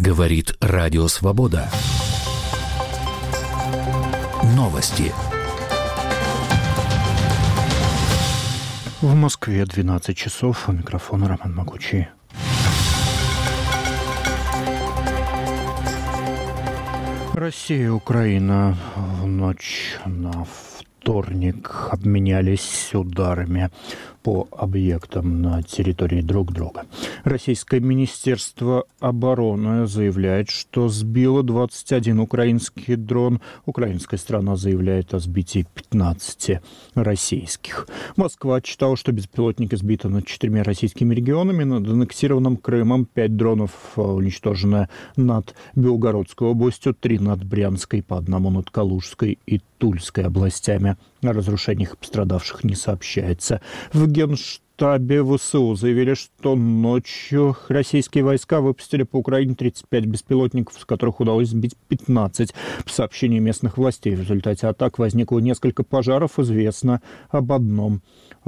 Говорит Радио Свобода. Новости. В Москве 12 часов. У микрофона Роман Могучий. Россия и Украина в ночь на вторник обменялись ударами по объектам на территории друг друга. Российское министерство обороны заявляет, что сбило 21 украинский дрон. Украинская сторона заявляет о сбитии 15 российских. Москва отчитала, что беспилотники сбиты над 4 российскими регионами. Над аннексированным Крымом 5 дронов уничтожено над Белгородской областью, 3 над Брянской, по одному над Калужской и Тульской областями. О разрушениях и пострадавших не сообщается. В Генштабе ВСУ заявили, что ночью российские войска выпустили по Украине 35 беспилотников, с которых удалось сбить 15. По сообщению местных властей, в результате атак возникло несколько пожаров. Известно об одном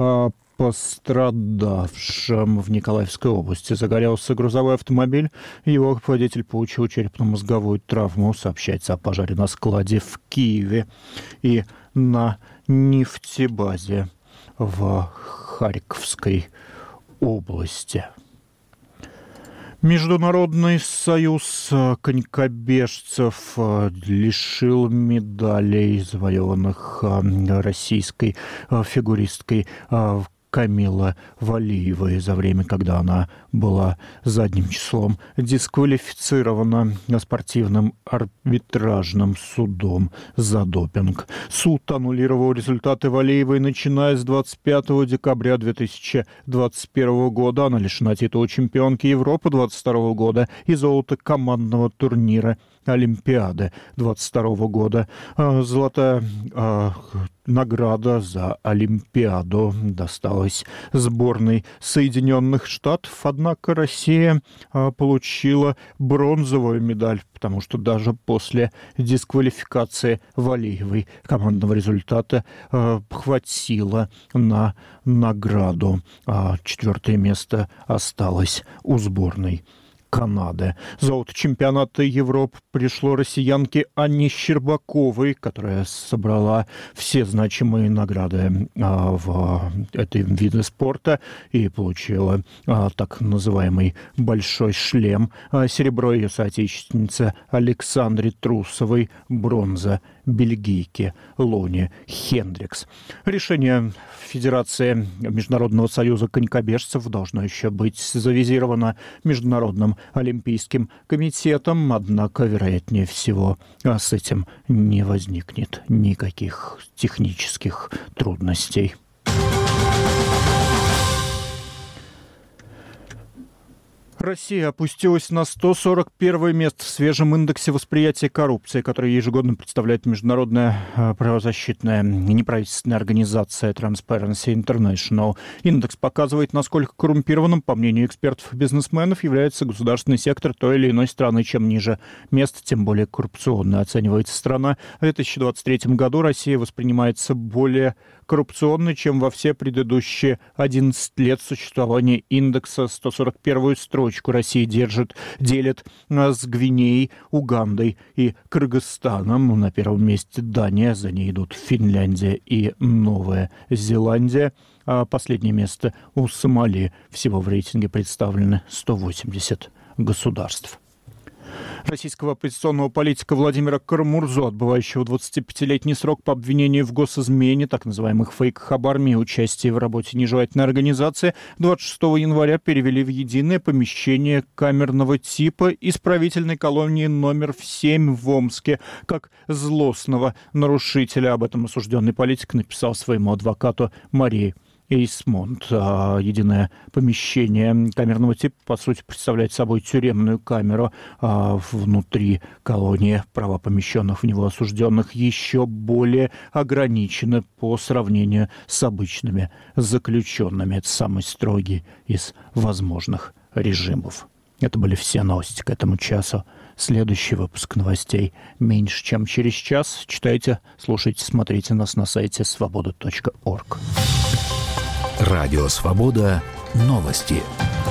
пострадавшем в Николаевской области. Загорелся грузовой автомобиль. Его водитель получил черепно-мозговую травму. Сообщается о пожаре на складе в Киеве и на нефтебазе в Харьковской области. Международный союз конькобежцев лишил медалей, завоеванных российской фигуристкой Камила Валиевой за время, когда она была задним числом дисквалифицирована спортивным арбитражным судом за допинг. Суд аннулировал результаты Валиевой, начиная с 25 декабря 2021 года. Она лишена титула чемпионки Европы 2022 года и золота командного турнира Олимпиады 2022 года. Золотая награда за Олимпиаду досталась сборной Соединенных Штатов, однако Россия получила бронзовую медаль, потому что даже после дисквалификации Валиевой командного результата хватило на награду. 4-е место осталось у сборной Канады. Золото чемпионата Европы пришло россиянке Анне Щербаковой, которая собрала все значимые награды в этом виде спорта и получила так называемый «большой шлем». Серебро ее соотечественницы Александре Трусовой, бронза бельгийке Лоне Хендрикс. Решение Федерации Международного союза конькобежцев должно еще быть завизировано Международным Олимпийским комитетом, однако, вероятнее всего, с этим не возникнет никаких технических трудностей. Россия опустилась на 141 место в свежем индексе восприятия коррупции, который ежегодно представляет международная правозащитная неправительственная организация Transparency International. Индекс показывает, насколько коррумпированным, по мнению экспертов и бизнесменов, является государственный сектор той или иной страны. Чем ниже место, тем более коррупционно оценивается страна. В 2023 году Россия воспринимается более коррупционной, чем во все предыдущие 11 лет существования индекса. 141-ю строчку Россия делит с Гвинеей, Угандой и Кыргызстаном. На первом месте Дания, за ней идут Финляндия и Новая Зеландия. А последнее место у Сомали. Всего в рейтинге представлены 180 государств. Российского оппозиционного политика Владимира Карамурзу, отбывающего 25-летний срок по обвинению в госизмене, так называемых фейках об армии и участии в работе нежелательной организации, 26 января перевели в единое помещение камерного типа исправительной колонии номер 7 в Омске. Как злостного нарушителя, об этом осужденный политик написал своему адвокату Марии Эйсмонт. Единое помещение камерного типа, по сути, представляет собой тюремную камеру. Внутри колонии права помещенных в него осужденных еще более ограничены по сравнению с обычными заключенными. Это самый строгий из возможных режимов. Это были все новости к этому часу. Следующий выпуск новостей меньше, чем через час. Читайте, слушайте, смотрите нас на сайте svoboda.org. Радио «Свобода». Новости.